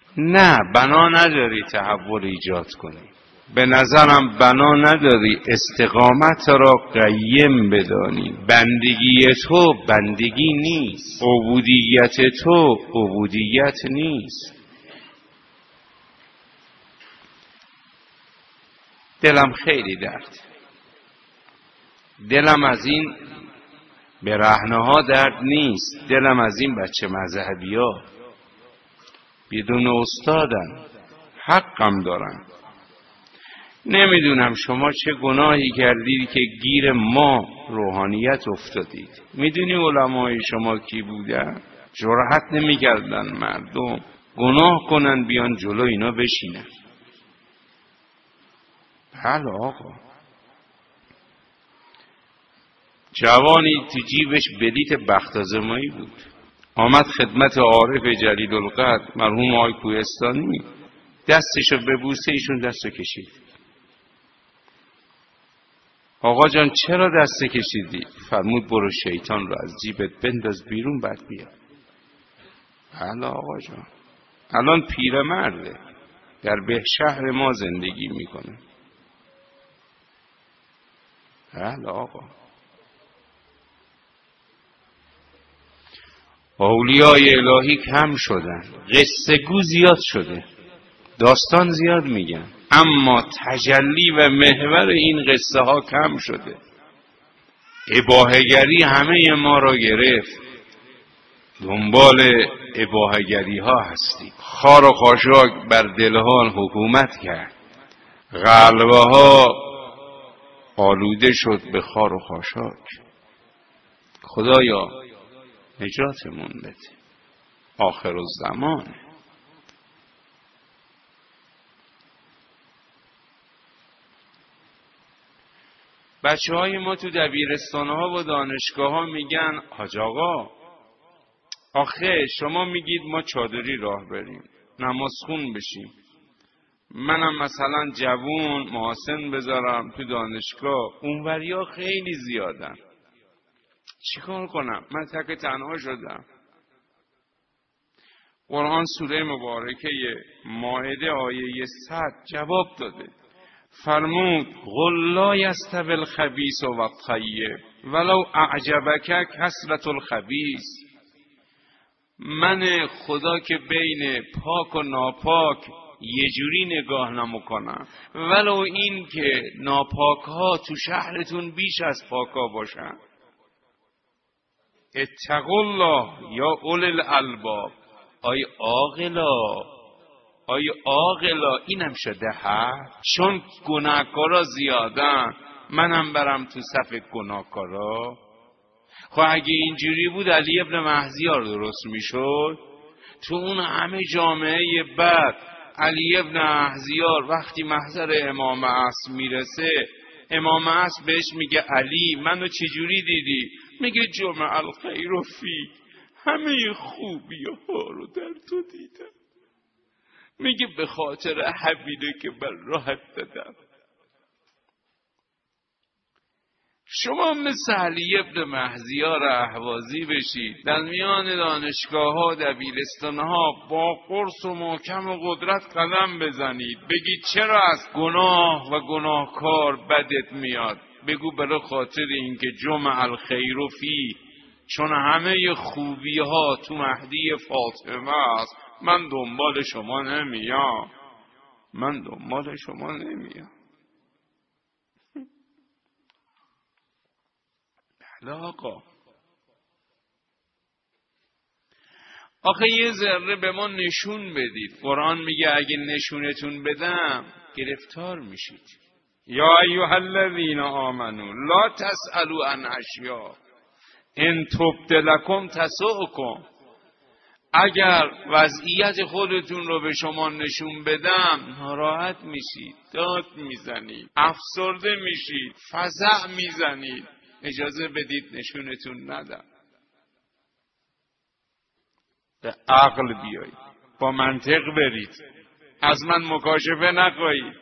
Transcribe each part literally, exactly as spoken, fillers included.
نه، بنا نداری تحول ایجاد کنی. به نظرم بنا نداری استقامت را قیم بدانی. بندگی تو بندگی نیست، عبودیت تو عبودیت نیست. دلم خیلی درد، دلم از این برهنه ها درد نیست، دلم از این بچه مذهبی ها بدون استادن، حقم دارن. نمیدونم شما چه گناهی کردید که گیر ما روحانیت افتادید. میدونی علمای شما کی بودن؟ جرأت نمیکردن مردم گناه کنن بیان جلو اینا بشینن. بله آقا، جوانی تو جیبش بلیت بخت‌آزمایی بود، آمد خدمت عارف جلیل القدر مرحوم آقای کوهستانی، دستشو ببوسه، ایشون دستو کشید. آقا جان چرا دست کشیدی؟ فرمود برو شیطان رو از جیبت بنداز بیرون بعد بیا. بله آقا جان، الان پیرمرده در به شهر ما زندگی میکنه. بله آقا، اولیای الهی کم شدن، قصه گو زیاد شده، داستان زیاد میگن، اما تجلی و محور این قصه ها کم شده. اباهه‌گری همه ما را گرفت، دنبال اباهه‌گری ها هستیم. خار و خاشاک بر دلها حکومت کرد، قلبه ها آلوده شد به خار و خاشاک. خدایا نجاتمون بده، آخر الزمانه. بچه های ما تو دبیرستان ها و دانشگاه ها میگن حاج آقا آخه شما میگید ما چادری راه بریم، نماز خون بشیم، منم مثلا جوون محاسن بذارم تو دانشگاه، اونوریا خیلی زیادن، چیکار کنم؟ من تک تنها شدم. قرآن سوره مبارکه مائده آیه صد جواب داده، فرمود قل لا یستوی الخبیث و الطیب ولو اعجبک کثرة الخبیث. من خدا که بین پاک و ناپاک یه جوری نگاه نمیکنم، ولو این که ناپاک ها تو شهرتون بیش از پاک ها باشن. اتقوا الله یا اولی الالباب. آی عاقلا، آی عاقلا، اینم شده حد؟ چون گناهکارا زیادن منم برم تو صف گناهکارا؟ خب اگه اینجوری بود علی ابن مهدیار درست میشد. تو اون همه جامعه بد علی ابن مهدیار وقتی محضر امام عصر میرسه، امام عصر بهش میگه علی منو چجوری دیدی؟ میگه جمع الخیر و فی، همه خوبی ها رو در تو دیدم. میگه به خاطر حبیله که بر راحت دادم. شما مثل علی ابن مهدیار اهوازی بشید، در میان دانشگاه ها دبیرستان ها با قرص و محکم و قدرت قدم بزنید، بگید چرا از گناه و گناهکار بدت میاد؟ بگو برای خاطر اینکه جمع الخیر و فی، چون همه خوبی ها تو مهدی فاطمه است، من دنبال شما نمیام، من دنبال شما نمیام. بله آقا، آخه یه ذره به ما نشون بدید. قرآن میگه اگه نشونتون بدم گرفتار میشید. یا ایها الذین آمنو لا تسألوا عن اشیاء ان تبد لکم تسؤکم. اگر وضعیت خودتون رو به شما نشون بدم ناراحت میشید، داد میزنید، افسرده میشید، فزع میزنید. اجازه بدید نشونتون ندم. به عقل بیایید، با منطق برید، از من مکاشفه نخواهید.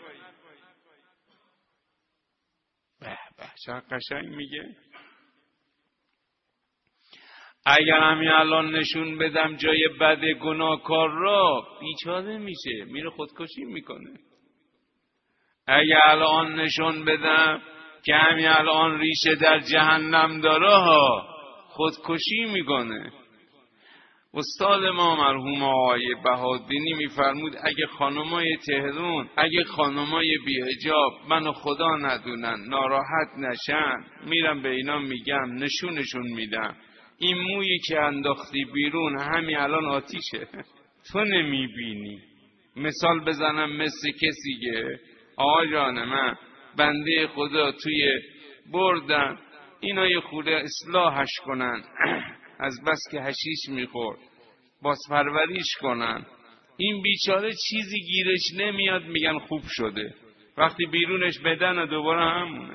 به به چه قشنگ میگه. اگر همین الان نشون بدم جای بد گناهکار را، بیچاره میشه، میره خودکشی میکنه. اگر الان نشون بدم که همین الان ریشه در جهنم داره ها، خودکشی میکنه. استاد ما مرحوم آقای بهادینی میفرمود اگه خانمای تهران، اگه خانمای بی‌حجاب منو خدا ندونن، ناراحت نشن، میرم به اینا میگم، نشونشون میدم این مویی که انداختی بیرون همین الان آتیشه، تو نمیبینی. مثال بزنم مثل کسی که آقا جان من بنده خدا توی بردن اینا یه خورده اصلاحش کنن از بس که حشیش میخورد، باز پروریش کنن، این بیچاره چیزی گیرش نمیاد، میگن خوب شده، وقتی بیرونش بدن و دوباره همونه.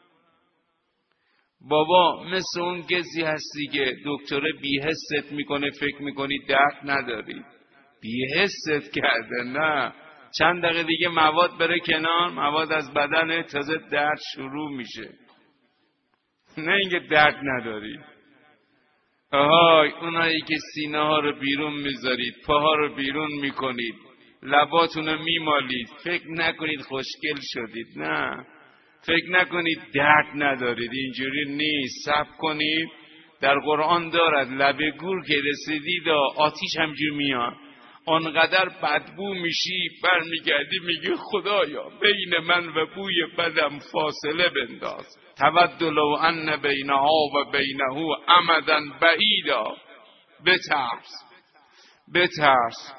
بابا مثل اون کسی هستی که دکتر بی‌حست میکنه، فکر میکنی درد نداری، بی‌حست کرده، نه چند دقیقه دیگه مواد بره کنار، مواد از بدن، تازه درد شروع میشه، نه اینکه درد نداری. آهای اونایی که سینه ها رو بیرون میذارید، پاها رو بیرون میکنید، لباتون رو میمالید، فکر نکنید خوشگل شدید، نه فکر نکنید درد ندارید، اینجوری نیست. صبر کنید، در قرآن دارد لب گور که رسیدید آتیش همجور میاد، آنقدر بدبو میشی، برمیگردی میگی خدایا بین من و بوی بدم فاصله بنداز، تود لو ان بینها و بینه امدا بعیدا. بترس بترس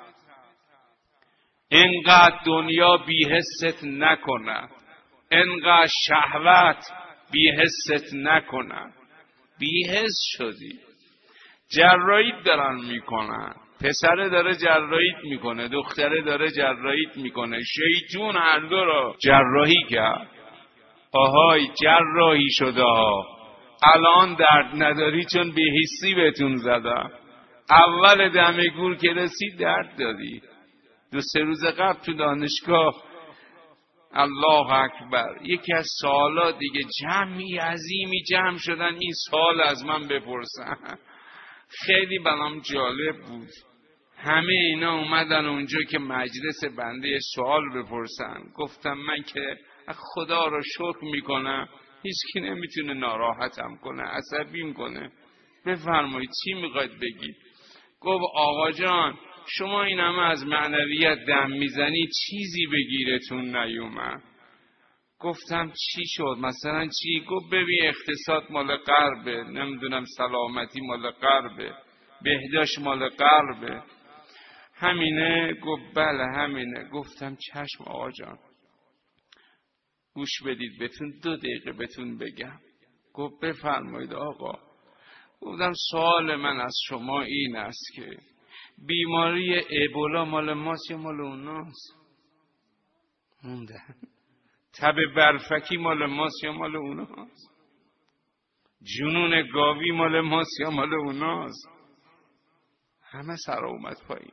اینقدر دنیا بی‌حست نکنه، اینقدر شهوت بی‌حست نکنه. بی‌حس شدی، جراحیت دارن میکنن، پسره داره جراحیت میکنه، دختره داره جراحیت میکنه، شیطون هر دو رو جراحی کرد. آهای جراحی شده ها، الان درد نداری چون بی‌حسی بهتون زدم، اول دم گور که رسید درد دادی. دو سه روز قبل تو دانشگاه، الله اکبر، یکی از سوالا دیگه، جمعی عظیمی جمع شدن این سوال از من بپرسن، خیلی برام جالب بود. همه اینا اومدن اونجا که مجلس بنده سوال بپرسن. گفتم من که خدا رو شکر میکنم هیچ کی نمیتونه ناراحتم کنه، عصبیم کنه. بفرمایید چی میخواید بگید؟ گفت آقا جان شما این همه از معنویت دم میزنی، چیزی بگیرتون نیومد. گفتم چی شد؟ مثلا چی؟ گفت ببین اقتصاد مال غربه، نمیدونم سلامتی مال غربه، بهداشت مال غربه، همینه؟ گفت بله همینه. گفتم چشم آقا جان، گوش بدید بهتون دو دقیقه بهتون بگم. گفت بفرمایید آقا. گفتم سوال من از شما این است که بیماری ایبولا مال ماست یا مال اوناست؟ موندن. تب برفکی مال ماست یا مال اوناست؟ جنون گاوی مال ماست یا مال اوناست؟ همه سر اومد پایین.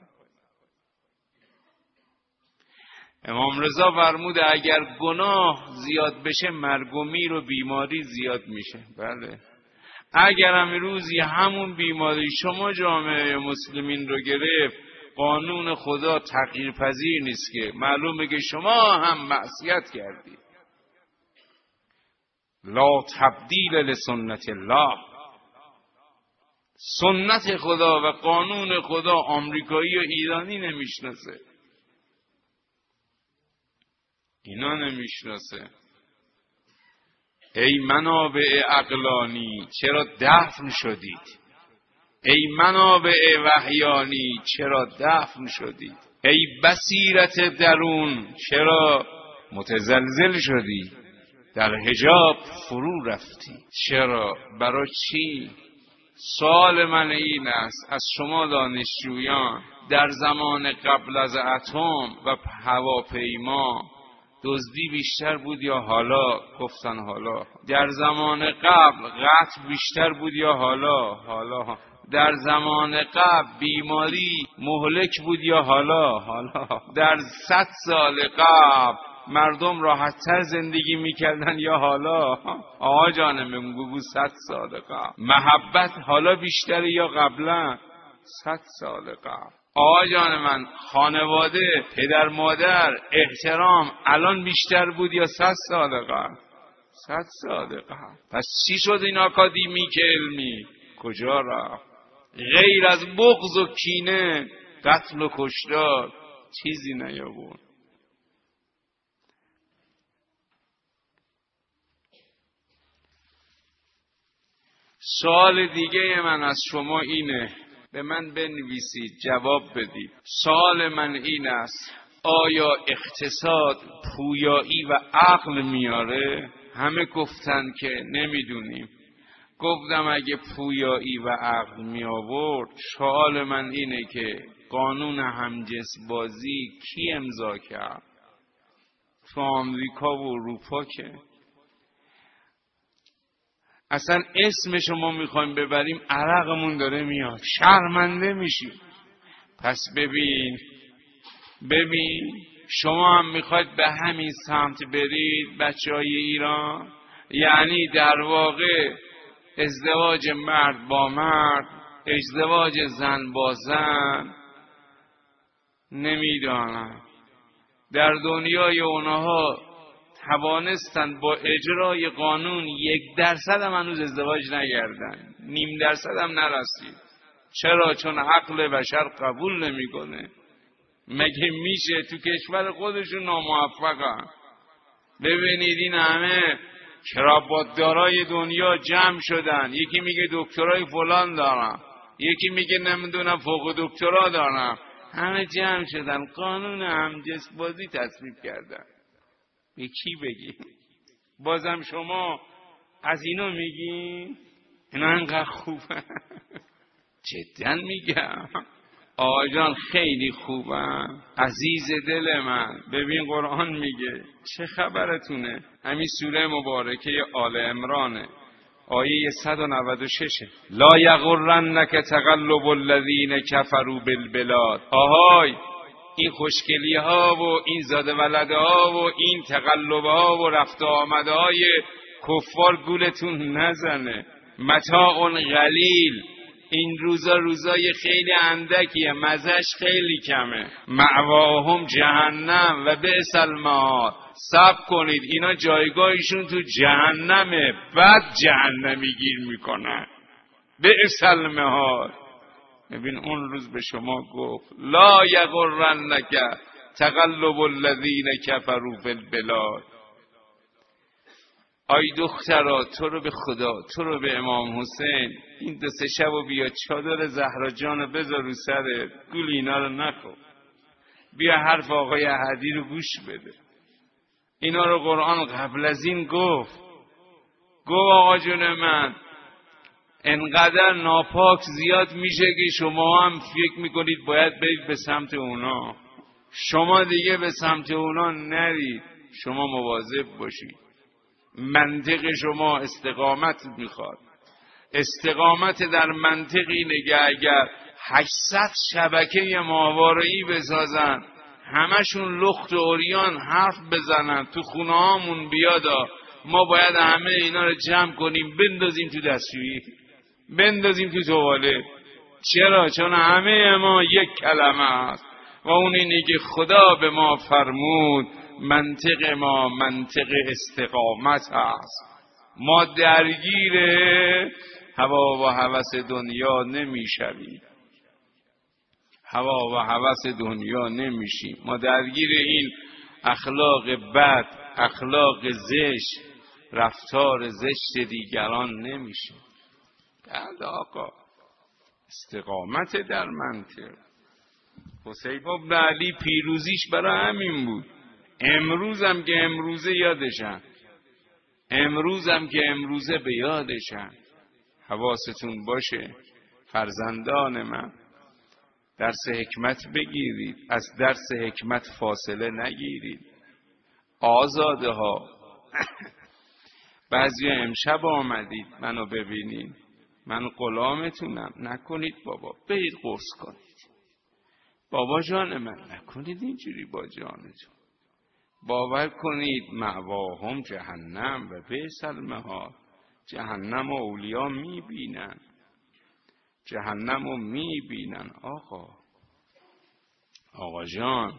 امام رضا فرموده اگر گناه زیاد بشه مرگ و میر و بیماری زیاد میشه. بله، اگر هم روزی همون بیماری شما جامعه مسلمین رو گرفت، قانون خدا تغییر پذیر نیست که معلومه که شما هم معصیت کردید. لا تبدیل لسنت الله، سنت خدا و قانون خدا آمریکایی و ایرانی نمیشناسه، اینا نمیشناسه. ای منابع عقلانی چرا دفن شدید؟ ای منابع وحیانی چرا دفن شدید؟ ای بصیرت درون چرا متزلزل شدی؟ در حجاب فرو رفتی، چرا؟ برای چی؟ سوال من این است از شما دانشجویان، در زمان قبل از اتم و هواپیما دزدی بیشتر بود یا حالا؟ گفتن حالا. در زمان قبل قتل بیشتر بود یا حالا؟ حالا. در زمان قبل بیماری مهلک بود یا حالا؟ حالا. در صد سال قبل مردم راحت‌تر زندگی میکردن یا حالا؟ آقا جان من بگو صد سال قبل. محبت حالا بیشتره یا قبلا؟ صد سال قبل. آقا جان من خانواده، پدر مادر، احترام الان بیشتر بود یا صد سال قبل؟ صد سال قبل. پس چی شد این آکادمیک علمی؟ کجا رفت؟ غیر از بغض و کینه، قتل و کشتار چیزی نیاورد. سوال دیگه من از شما اینه، به من بنویسید جواب بدید. سوال من این است، آیا اقتصاد پویایی و عقل میاره؟ همه گفتن که نمیدونیم. گفتم اگه پویایی و عقل می آورد، سوال من اینه که قانون همجنس بازی کی امضا کرد؟ تو آمریکا و اروپا که اصلا اسمشو ما میخوایم ببریم عرقمون داره میاد، شرمنده میشیم. پس ببین ببین شما هم میخواید به همین سمت برید بچه های ایران؟ یعنی در واقع ازدواج مرد با مرد، ازدواج زن با زن، نمیدانم در دنیای اونها توانستن با اجرای قانون یک درصد هم هنوز ازدواج نگردن، نیم درصد هم نرسید. چرا؟ چون عقل بشر قبول نمیکنه. مگه میشه؟ تو کشور خودشون ناموفقن. ببینید این همه کراواتدارای دنیا جمع شدن، یکی میگه دکترای فلان دارم، یکی میگه نمیدونم فوق دکترا دارم، همه جمع شدن قانون همجنس بازی تصویب کردن. به کی بگی؟ بازم شما از اینا میگی؟ اینا انقدر خوبه. جدا میگم آقا جان خیلی خوبم، عزیز دل من. ببین قرآن میگه چه خبرتونه؟ همین سوره مبارکه آل عمرانه، آیه صد و نود و شش. لا یغرنک تقلب الذین کفروا بالبلاد. آهای این خوشگلی ها و این زاده ولده ها و این تقلب ها و رفت آمده های کفار گولتون نزنه. متاع قلیل، این روزا روزای خیلی اندکیه، مزش خیلی کمه. مأواهم جهنم و بئس المآب. صبر کنید اینا جایگاهشون تو جهنمه، بعد جهنمی گیر میکنن. بئس المآب. ببین اون روز به شما گفت لا یغرنک تقلب الذین کفروا فی البلاد. آی دخترا تو رو به خدا، تو رو به امام حسین، این دو سه شب و بیا چادر زهرا جانو بذار رو سرت، گول اینا رو نخور، بیا حرف آقای احدی رو گوش بده. اینا رو قرآن قبل از این گفت. گفت آقا جون من انقدر ناپاک زیاد میشه که شما هم فکر میکنید باید برید به سمت اونا. شما دیگه به سمت اونا نرید، شما مواظب باشید. منطق شما استقامت میخواد. استقامت در منطق اینه که اگر هشتصد شبکه ماهواره‌ای بسازن، همشون لخت و عریان حرف بزنن، تو خونه هامون بیادا، ما باید همه اینا رو جمع کنیم بندازیم تو دستشویی، بندازیم تو توالت. چرا؟ چون همه ما یک کلمه هست و اون اینه که خدا به ما فرمود منطق ما منطق استقامت هست. ما درگیر هوا و هوس دنیا نمیشویم، هوا و هوس دنیا نمیشیم. ما درگیر این اخلاق بد، اخلاق زشت، رفتار زشت دیگران نمیشیم. بعد آقا استقامت در منطق. حسین بن علی پیروزیش برای همین بود. امروزم که امروزه یادشن، امروزم که امروزه به یادشن. حواستون باشه فرزندان من، درس حکمت بگیرید، از درس حکمت فاصله نگیرید. آزاده ها بعضی امشب آمدید منو ببینید، من غلامتونم، نکنید بابا، برید قرص کنید. بابا جان من نکنید اینجوری با جانتون. باور کنید مأواهم جهنم و بئس المهاد. جهنم و اولیا میبینن، جهنم رو میبینن. آقا آقا جان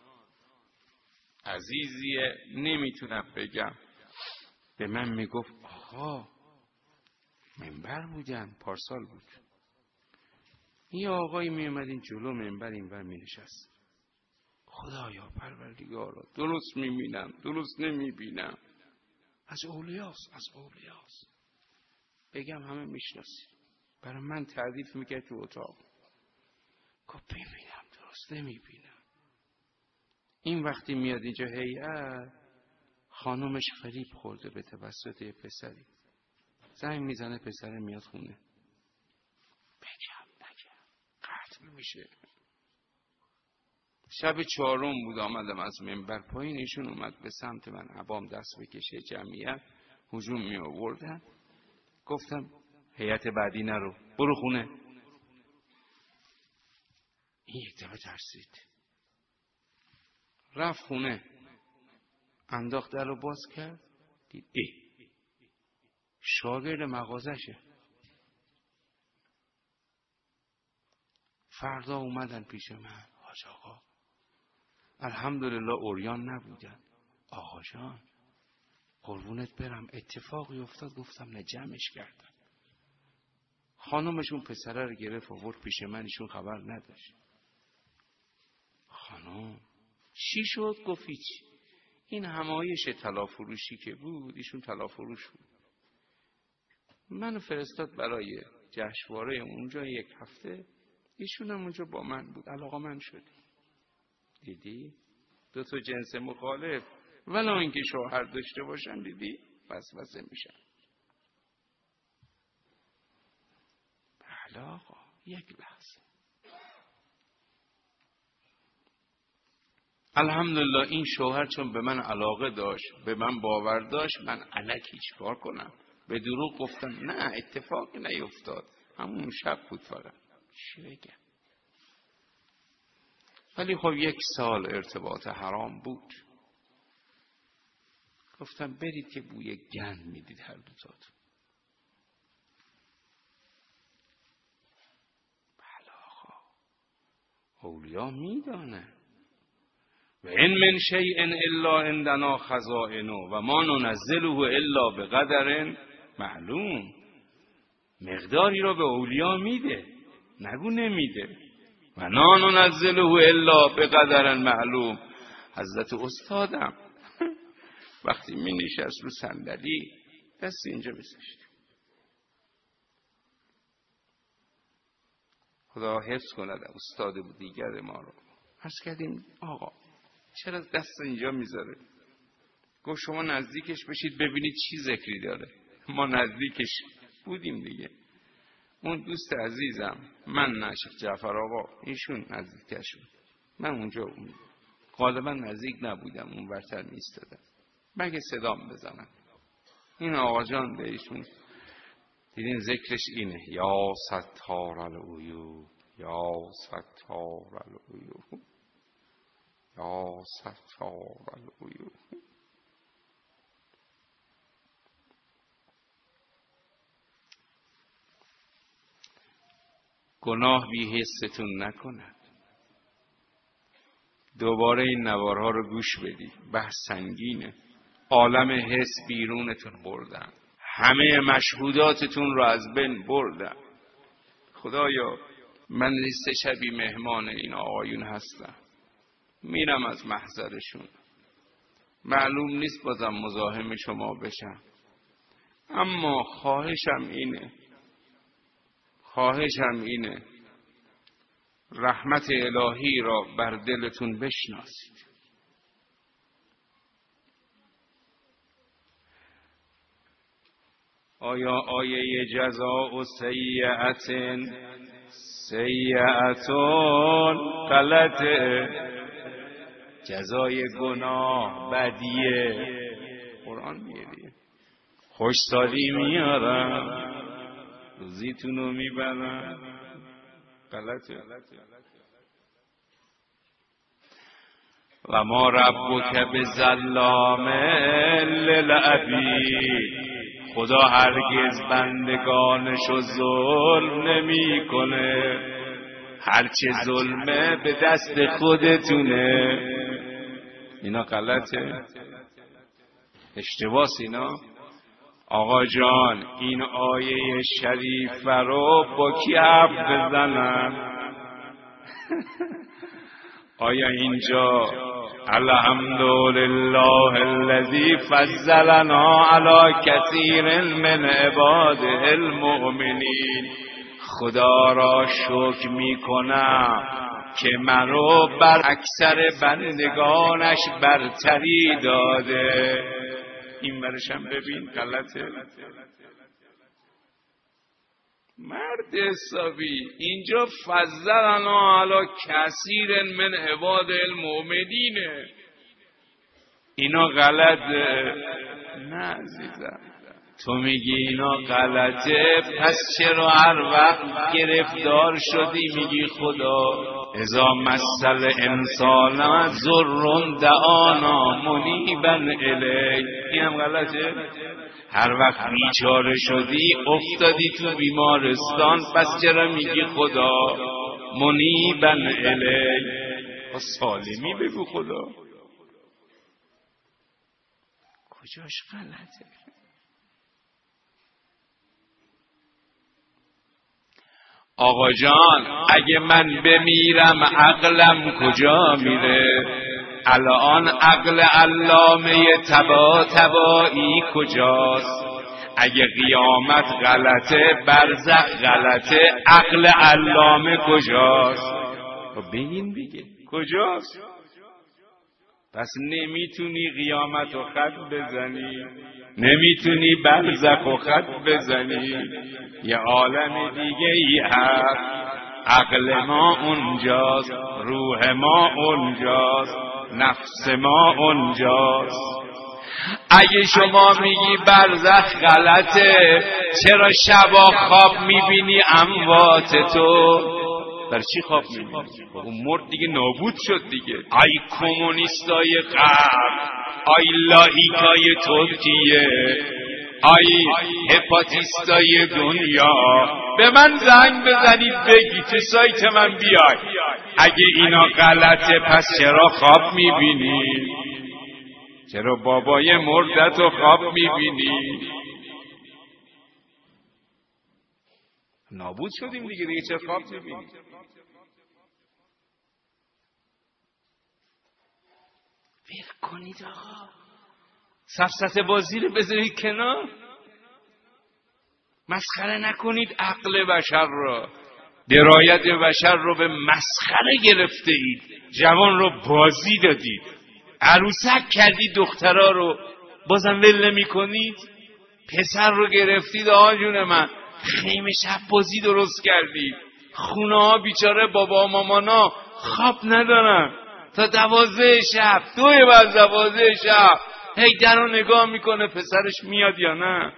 عزیزیه، نمیتونم بگم، به من میگفت آقا منبر بودن، پارسال بود، یه آقایی میومد این جلو منبر اینور مینشست، خدایا پروردگارا درست میبینم درست نمیبینم، از اولیاست از اولیاست. بگم همه میشناسی، برای من تعریف میکرد تو اتاق، گفت ببینم درست نمیبینم. این وقتی میاد اینجا هیئت، خانومش فریب خورده به توسط یه پسری، زنگ میزنه پسر میاد خونه، بگم نگم قتل میشه. شب چهارم بود آمدم از منبر پایین، ایشون اومد به سمت من، عبام دست بکشه، جمعیت هجوم می آوردن. گفتم هیئت بعدی نرو، برو خونه. این یک دفعه ترسید، رفت خونه، انداخت در رو باز کرد، دید ای شاگرد مغازشه. فردا اومدن پیش من، حاج آقا الحمدلله عریان نبودن. آقا جان قربونت برم اتفاقی افتاد. گفتم نه، جمعش کردن. خانمشون پسره رو گرفت آورد پیش من، ایشون خبر نداشت. خانم چی شد؟ گفت هیچ. این همایش طلافروشی که بود، ایشون طلافروش بود، منو فرستاد برای جشنواره اونجا یک هفته، ایشون هم اونجا با من بود، علاقه من شد. دیدی دو تا جنس مخالف ولی اینکه شوهر داشته باشن، دیدی وسوسه میشن. بله آقا یک لحظه. الحمدلله این شوهر چون به من علاقه داشت، به من باور داشت، من الکی چیکار کنم؟ به دروغ گفتم نه اتفاقی نیفتاد، همون شب بود فقط. چی بگم؟ ولی خب یک سال ارتباط حرام بود. گفتم برید که بوی گند میدید هر دوتاتون. بله آقا اولیا میدانه. و این من شیء الا عندنا خزائنه و ما ننزله الا بقدر معلوم. مقداری رو به اولیا میده، نگو نمیده. و نا ننزله الا بقدر معلوم. حضرت استادم وقتی می نشست رو صندلی دست اینجا میذاشت، خدا حفظ کند استاد بود دیگر ما رو. عرض کردیم آقا چرا دست اینجا میذاره؟ گفت شما نزدیکش بشید ببینید چی ذکری داره. ما نزدیکش بودیم دیگه. اون دوست عزیزم، من نه شیخ جعفر آقا، ایشون نزدیکش بود، من اونجا اون غالبا نزدیک نبودم، اون ورتر میستادم مگه صدام بزنم. این آقا جان به ایشون دیدین ذکرش اینه، یا ستار العیوب یا ستار العیوب یا ستار العیوب. گناه بی حستون نکند. دوباره این نوارها رو گوش بدی، بحث سنگینه. عالم حس بیرونتون بردن، همه مشهوداتتون رو از بین بردن. خدایا من سه شبی مهمان این آقایون هستم، میرم از محضرشون، معلوم نیست بازم مزاحم شما بشم، اما خواهشم اینه خواهشم اینه رحمت الهی را بر دلتون بشناسید. آیا آیه جزاء سیئت سیئتون غلطه؟ جزای گناه بدیه. قرآن میگه دیگه خوش سالی میارم روزیتونو میبرم. غلطه. و ما ربک بظلام للعبید، خدا هرگز بندگانشو ظلم نمی کنه، هرچه ظلمه به دست خودتونه. اینا غلطه؟ اشتباس اینا؟ آقا جان این آیه شریف رو با کی حرف بزنن؟ آیا اینجا الحمدلله الذی فضلنا علی کثیر من عباده المؤمنین، خدا را شکر میکنم که منو بر اکثر بندگانش برتری داده. این برشم ببین غلطه. مرد حسابی اینجا فضلنا علی کثیر من عباد المؤمنین، اینا غلطه؟ نه عزیزم، تو میگی اینا غلطه، پس چرا هر وقت گرفتار شدی میگی خدا اذا مثل انسان ضر دعانا منیبا الیه؟ این هم غلطه؟ هر وقت بیچاره شدی افتادی تو بیمارستان، پس چرا میگی خدا منیبا الیه؟ سالمی بگو خدا. کجاش غلطه؟ آقا جان اگه من بمیرم عقلم کجا میره؟ الان عقل علامه تبا تبایی کجاست؟ اگه قیامت غلطه، برزخ غلطه، عقل علامه کجاست؟ بگین دیگه کجاست؟ پس نمیتونی قیامت و خط بزنی، نمیتونی برزخ و خط بزنی، یه عالم دیگه ای هست. عقل ما اونجاست، روح ما اونجاست، نفس ما اونجاست. اگه شما میگی برزخ غلطه، چرا شبا خواب میبینی اموات تو؟ در چی خواب میبینی؟ اون مرد دیگه نابود شد دیگه. ای کمونیستای غرب، ای لایکای ترکیه، ای هپاتیستای دنیا، به من زنگ بزنید بگی تو سایت من بیای اگه اینا غلطه پس چرا خواب میبینی؟ چرا بابای مردتو خواب میبینی؟ نابود شدیم دیگه، دیگه چرا خواب میبینی؟ ول کنید آقا، سفسطه بازی رو بذارید کنار، مسخره نکنید عقل بشر را، درایت بشر رو به مسخره گرفته اید، جوان رو بازی دادید، عروسک کردید دخترها رو، بازم ول نمی کنید. پسر رو گرفتید آقا جون من، خیمه شب بازی درست کردید، خونه ها بیچاره بابا و مامانا خواب ندارن تا دوازده شب، دوی بعد دوازده شب هی در رو نگاه میکنه پسرش میاد یا نه.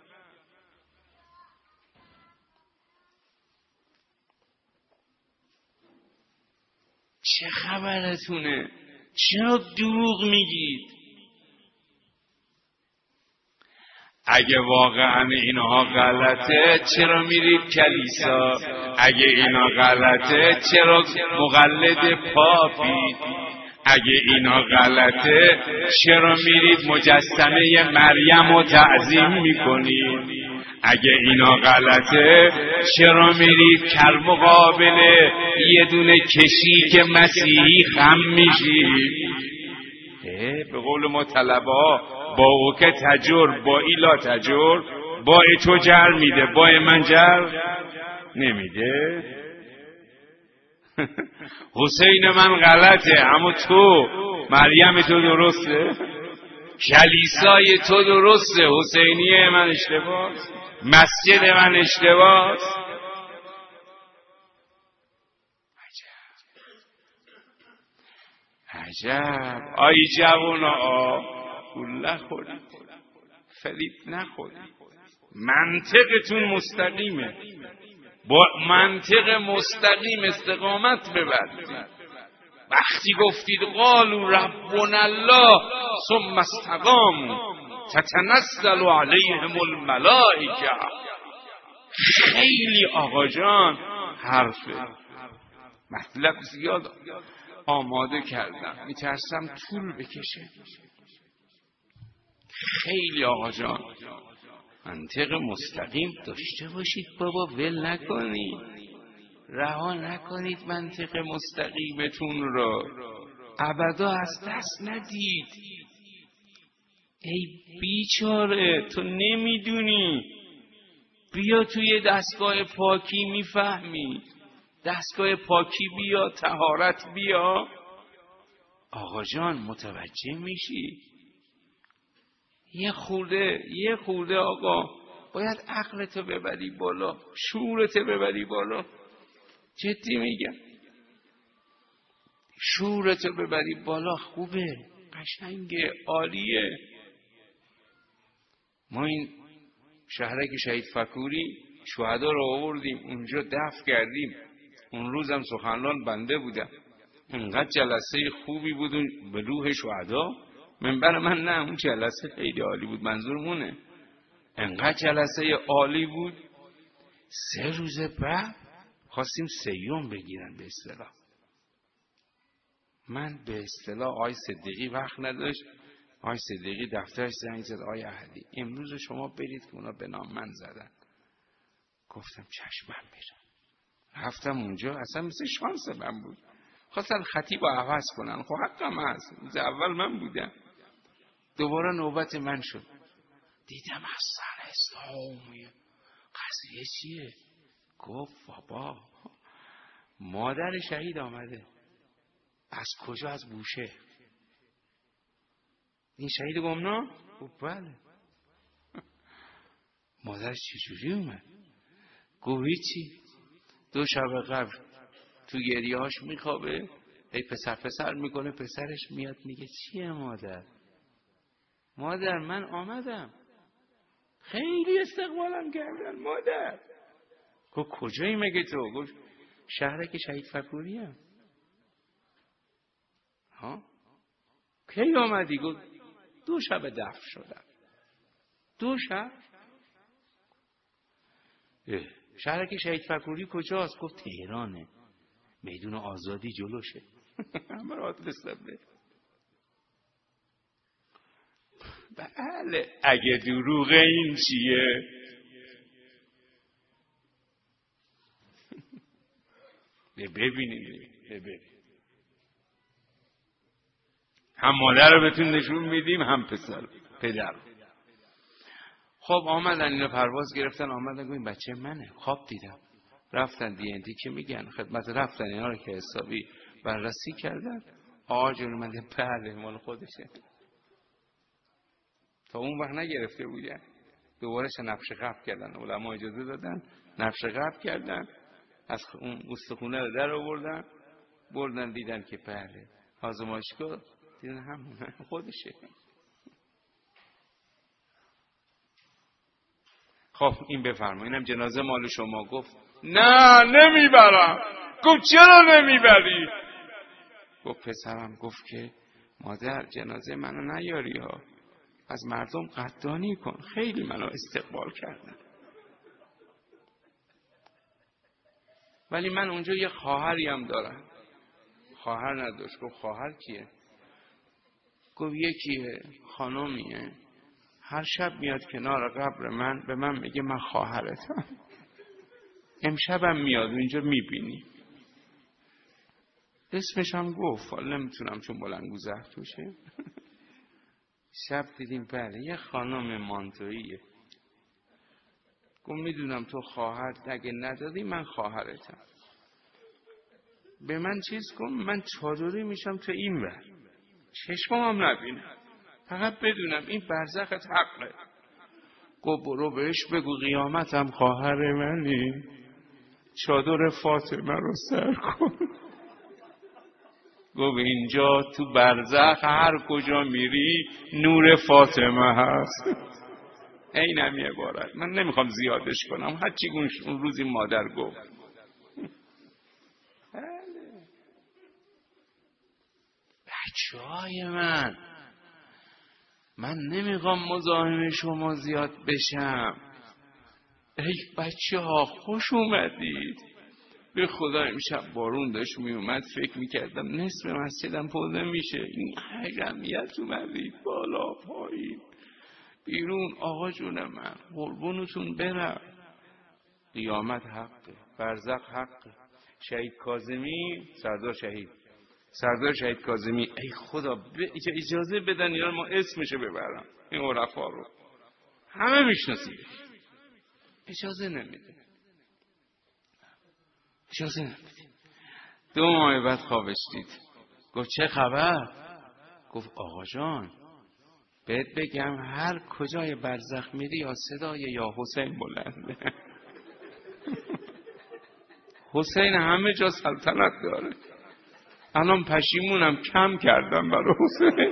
چه خبرتونه؟ چرا دروغ میگید؟ اگه واقعا اینها غلطه چرا میرید کلیسا؟ اگه اینا غلطه چرا مقلد پاپید؟ اگه اینا غلطه چرا میرید مجسمه مریم رو تعظیم میکنید؟ اگه اینا غلطه چرا میرید کر مقابل یه دونه کشیک مسیحی خم میشید؟ به قول ما طلبا با او که تجر با ایلا تجر، با تو جر میده با من جر نمیده. حسین من غلطه اما تو مریم تو درسته، کلیسای تو درسته، حسینیه من اشتباه، مسجد من اشتباه. عجب آی جوانا، گول نخورید، فریب نخورید، منطقتون مستقیمه، با منطق مستقیم استقامت ببرید. وقتی گفتید قالوا ربنا الله ثم استقاموا تتنزل علیهم الملائکه، خیلی آقا جان حرفه، مطلب زیاد آماده کردم، میترسم طول بکشه. خیلی آقا جان منطق مستقیم داشته باشید بابا، ول نکنید، رها نکنید منطق مستقیمتون رو، ابدا از دست ندید. ای بیچاره تو نمیدونی، بیا توی دستگاه پاکی میفهمی، دستگاه پاکی بیا، طهارت بیا، آقا جان متوجه میشی. یه خورده یه خورده آقا باید عقلتو ببری بالا، شعورتو ببری بالا، جدی میگم، شعورتو ببری بالا. خوبه، قشنگه، عالیه. ما این شهرک شهید فکوری شهدا رو آوردیم اونجا دفن کردیم، اون روزم سخنران بنده بودم، انقدر جلسه خوبی بود به روح شهدا. منبر من نه، اون جلسه خیلی عالی بود، منظورمونه انقدر جلسه عالی بود. سه روز بعد خواستیم سیوم بگیرن، به اصطلاح من به اصطلاح آی صدیقی وقت نداشت، آی صدیقی دفترش زنگ زد، آی احدی امروز شما برید که اونا به نام من زدن. گفتم چشمم میرم. رفتم اونجا، اصلا مثل شانس من بود، خواستن خطیب رو عوض کنن، خب حقم هست، روز اول من بودم. دوباره نوبت من شد، دیدم حسن اسلامی قضیه چیه؟ گفت بابا مادر شهید آمده. از کجا؟ از بوشه. این شهید گمنام؟ گفت بله. مادرش چجوری اومد؟ گفت هیچی، دو شب قبل تو گریهاش میخوابه، ای پسر پسر میکنه، پسرش میاد میگه چیه مادر؟ مادر من آمدم، خیلی استقبالم کردن مادر. گفت کجایی مگه تو؟ گفت شهرک شهید فکوری هم. ها کی آمدی؟ گفت دو شب دفن شدم. دو شب؟ شهرک شهید فکوری کجاست؟ گفت تهرانه، میدون آزادی جلوشه. همه را آدرس داده. بله اگه دروغ این چیه؟ ببینید ببینید، هم مادر رو بهتون نشون میدیم هم پسر پدر. خب آمدن اینو پرواز گرفتن، آمدن گفتن بچه منه، خواب دیدم. رفتن دی ان تی که میگن خدمت، رفتن اینا رو که حسابی بررسی کردن. آقا جون اومده بله مال خودشه. تا اون وقت نگرفته بودن، دوباره نقش قبض کردن، علما اجازه دادن نقش قبض کردن، از اون استخونه رو در آوردن بردن، دیدن که بله آزمایشگاه، دیدن همون خودشه. خب این بفرما، اینم جنازه مال شما. گفت نه نمیبرم. گفت چرا نمیبری؟ گفت پسرم گفت که مادر جنازه منو نیاری ها، از مردم قدردانی کن، خیلی منو استقبال کردن. ولی من اونجا یه خواهری هم دارم. خواهر نداشت. گفت خواهر کیه؟ گفت یکیه، خانومیه، هر شب میاد کنار قبر من به من میگه من خواهرتم، امشبم میاد اینجا میبینی. اسمش هم گفت، حالا نمیتونم چون بلندگوزه توشه. شب دیدیم بله یه خانم مانتوییه. گفت میدونم تو خواهر، اگه ندادی من خواهرتم. به من چیز کن، من چادری میشم تو این ور، چشمم هم نبینم، فقط بدونم این برزخت حقه. گفت برو بهش بگو قیامتم خواهر منی، چادر فاطمه رو سر کن. گفت اینجا تو برزخ هر کجا میری نور فاطمه هست. این هم یه عبارت، من نمیخوام زیادش کنم، هرچی اون روزی مادر گفت. بچه های من، من نمیخوام مزاحم شما زیاد بشم. ای بچه ها خوش اومدید. به خدا امشب بارون داشت می اومد، فکر میکردم نصف مسجدم پر نمیشه. این جمعیت اومدید بالا پایین بیرون. آقا جون من قربونتون برم. قیامت حقه، برزخ حقه. شهید کاظمی، سردار شهید سردار شهید کاظمی، ای خدا ب... اجازه بدن یا ما اسمشو ببرم. این عرفا رو همه میشناسید، اجازه نمیده اجازه نمیده دو ماه بعد خوابش دید. گفت چه خبر؟ گفت آقا جان بهت بگم هر کجای برزخ میری یا صدای یا حسین بلنده. حسین همه جا سلطنت داره. الان پشیمونم کم کردم برای حسین.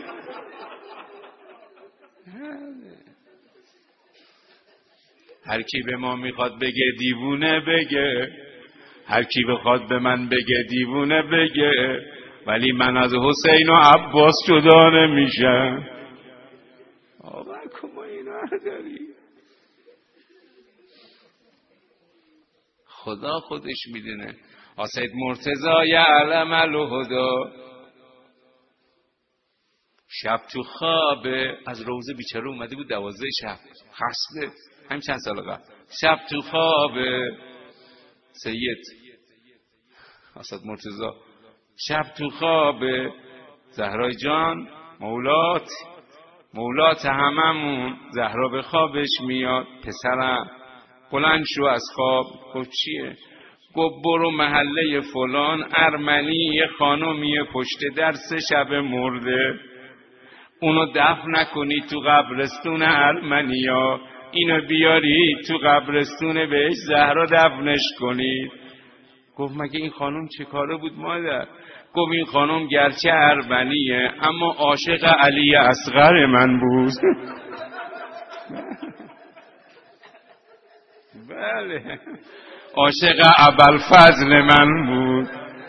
هر کی به ما میخواد بگه دیوونه بگه، هر کی بخواد به من بگه دیوونه بگه، ولی من از حسین و عباس جدا نمیشم. آبا کما اینا داری. خدا خودش میدونه. آسید مرتضی یعلم الهدا، شب تو خواب از روزه بیچاره اومده بود دوازده شب خسته، همین چند سال قبل. شب تو خواب سید آسید مرتضی، شب تو خواب زهرای جان مولات مولات هممون، زهرا به خوابش میاد. پسرم بلند شو از خواب. گفت چیه؟ گفت برو محله فلان ارمنی یه خانومیه پشت در سه شب مرده، اونو دفن نکنی تو قبرستون ارمنیا، اینو بیاری تو قبرستون بهش زهرا دفنش کنید. گفت مگه این خانوم چه کاره بود مادر؟ گفت این خانوم گرچه ارمنیه اما عاشق علی اصغر من بود. بله عاشق ابوالفضل من بود.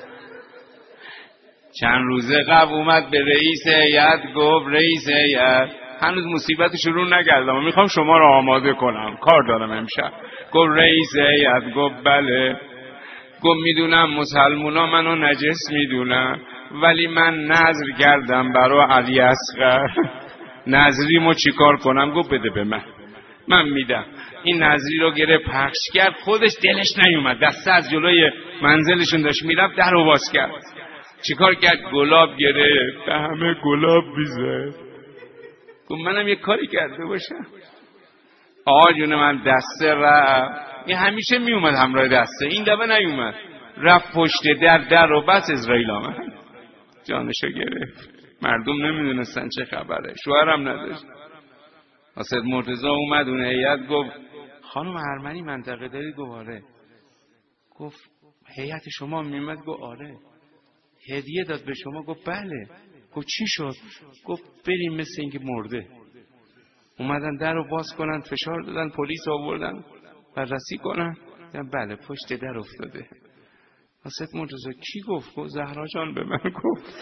چند روزه قبل اومد به رئیس هیئت گفت رئیس هیئت، هنوز مصیبت شروع نکردم و میخوام شما رو آماده کنم، کار دارم امشب. گفت رئیس هیئت گفت بله. گفت میدونم مسلمونا منو نجس میدونم ولی من نذر کردم برای علی اصغر، نذریمو چیکار کنم؟ گفت بده به من، من میدم. این نذری رو گره پخش کرد، خودش دلش نیومد، دسته از جلوی منزلشون داشت میرفت، در رو باز کرد. چیکار کرد؟ گلاب گرفت، به همه گلاب بیزد. گفت منم یه کاری کرده باشم. آقا جون من دسته رفت، این همیشه میومد همراه دسته، این دفعه نیومد، رفت پشت در، در رو بس اسرائیل آمد، جانشو گرفت. مردم نمیدونستن چه خبره، شوهرم نداشت. آسید مرتضی اومد اون هیئت گفت خانم ارمنی منطقه داری؟ گفت آره. گفت هیئت شما میومد؟ گفت آره. هدیه داد به شما؟ گفت بله. گفت چی شد؟ گفت بریم مثل اینکه مرده. اومدن در رو باز کنن، فشار دادن، پلیس آوردن بررسی کنن، بله پشت در افتاده. آسید مرتضی کی گفت؟ گفت زهرا جان به من گفت.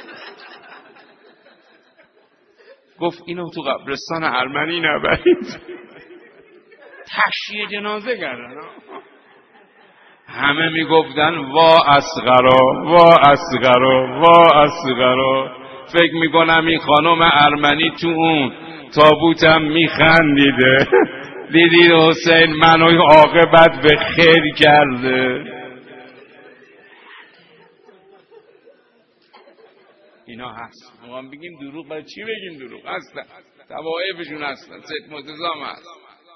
گفت اینو تو قبرستان ارمنی نبرید. تشییع جنازه کردن. همه میگفتن وا اصغرا وا اصغرا وا اصغرا. فکر میکنم این خانم ارمنی تو اون تابوتم میخندیده، دیدید حسین منو عاقبت به خیر کرده. اینا هست. ما هم بگیم دروغ، برای چی بگیم دروغ؟ هستن، توائفشون هستن. سید مرتضی هم هست.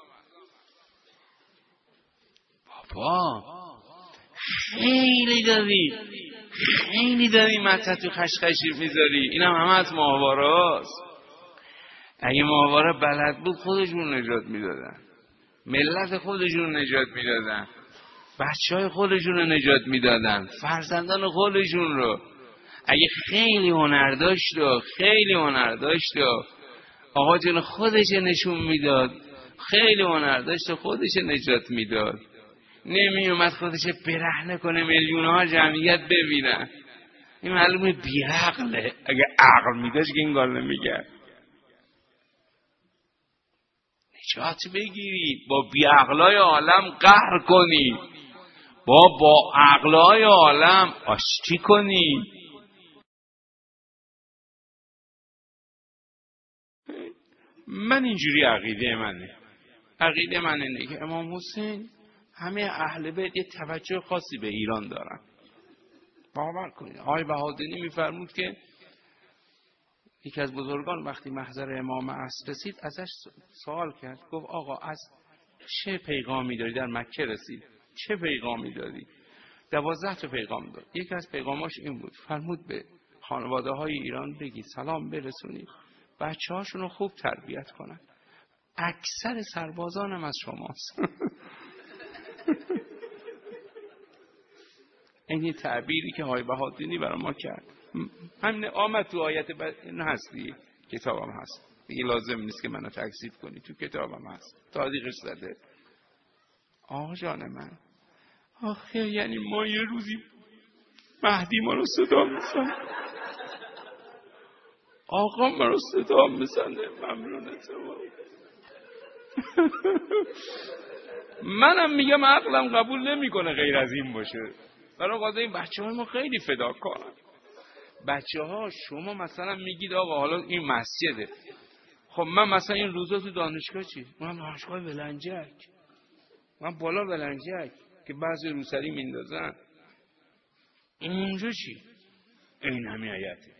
بابا خیلی داری خیلی داری مطلع تو خشخشی میذاری. اینم همه از ماهواره هست. اگه ماهواره بلد بود خودشون نجات میدادن، ملت خودشون نجات میدادن، بچه های خودشون رو نجات میدادن، فرزندان خودشون رو. اگه خیلی هنر داشت و خیلی هنر داشت و آقا جون خودش نشون میداد، خیلی هنر داشت و خودش نجات میداد، نمی اومد خودش برهنه کنه میلیون ها جمعیت ببینن. این معلومه بیعقله. اگه عقل میداشت که این کار نمیکرد. نجات بگیری، با بیعقلای عالم قهر کنی، با با عقلای عالم آشتی کنی. من اینجوری عقیده منه. عقیده من اینه که امام حسین همه اهل بیت یه توجه خاصی به ایران دارن. باور کنید آقای بهادری میفرمود که یکی از بزرگان وقتی محضر امام عصر رسید ازش سوال کرد، گفت آقا از چه پیغامی داری؟ در مکه رسید، چه پیغامی داری؟ دوازده تا پیغام داد. یکی از پیغاماش این بود، فرمود به خانواده های ایران بگی سلام برسونید، بچه هاشون رو خوب تربیت کنن، اکثر سربازان هم از شماست. این تعبیری که آقای بهادری برای ما کرد همین آمد تو آیت ب... این هست دیگه، کتابم هست دیگه، لازم نیست که منو تکذیب کنی، تو کتابم هست، تاریخش زده. آقا جان من، آخه یعنی ما یه روزی مهدی ما رو صدا میزنه، آقا ما رو صدا میزنه، ممنونت ما. منم میگم عقلم قبول نمیکنه غیر از این باشه. برای قاضی این بچه های ما خیلی فداکارن. بچه ها شما مثلا میگید آقا حالا این مسجده، خب من مثلا این روزا تو دانشگاه چی؟ من دانشگاه ولنجک، من بالا ولنجک که بعضی روسری میندازن، اونجا چی؟ این همین آیته.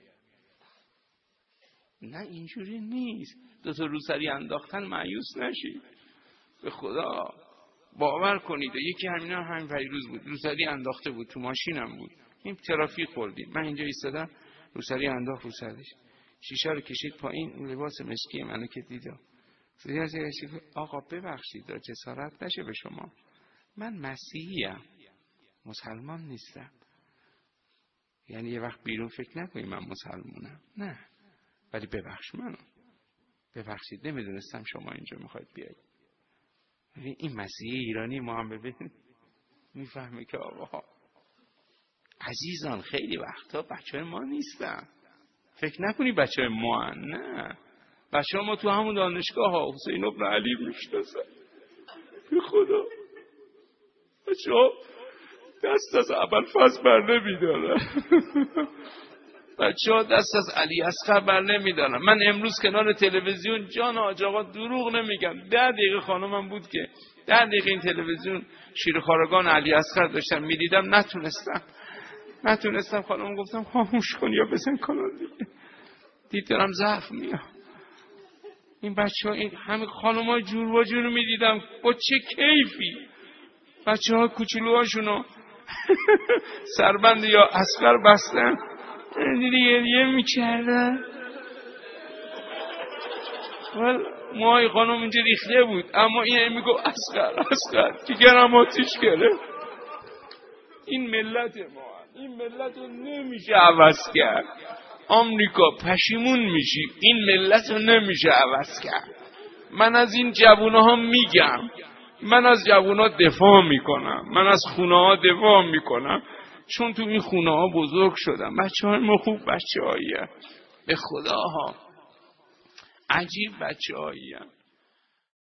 نه اینجوری نیست. دو تا روسری انداختن مایوس نشید، به خدا باور کنید. یکی همینا همین پیروز بود، روسری انداخته بود، تو ماشینم بود، این ترافیک خوردیم، من اینجا ایستادم، روسری انداخت رو سرش، شیشه رو کشید پایین، اون لباس مسکی منو که دیدم، آقا ببخشید جسارت نشه به شما، من مسیحیم، مسلمان نیستم. یعنی یه وقت بیرون فکر نکنی من مسلمونم، نه، ولی ببخش منو، ببخشید نمیدونستم شما اینجا میخواید بیاید. این مسیحی ایرانی ما هم ببین میفهمه که آقا عزیزان خیلی وقتا بچه های ما نیستن، فکر نکنی بچه های ما هن. نه، بچه ها ما تو همون دانشگاه ها حسین ابن علی میشناسن، به خدا بچه ها دست از ابوالفضل بر نمیدارن، بچه ها دست از علی اصغر بر نمیدارن. من امروز کنار تلویزیون جان حاج آقا دروغ نمیگم، ده دقیقه خانمم بود که ده دقیقه این تلویزیون شیرخوارگان علی اصغر داشتم میدیدم، نتونستم نتونستم خانم گفتم خاموش کن یا بزن کانال دیگه، دید دارم ضعف میام. این بچه ها این همه خانم های جور و جور میدیدم با چه کیفی، بچه ها کوچولو هاشونو سربند یا اصغر بستن، دیگه یه میکردن، موهای خانم اینجا ریخته بود، اما این میگو اصغر اصغر جگرم آتیش گرفت. این ملت ما، این ملت رو نمیشه عوض کرد. آمریکا پشیمون میشی، این ملت رو نمیشه عوض کرد. من از این جوونا ها میگم، من از جوونا دفاع میکنم، من از خونه ها دفاع میکنم، چون تو این خونه ها بزرگ شدم. بچه های ما خوب بچه هاییه، به خدا ها عجیب بچه هاییه.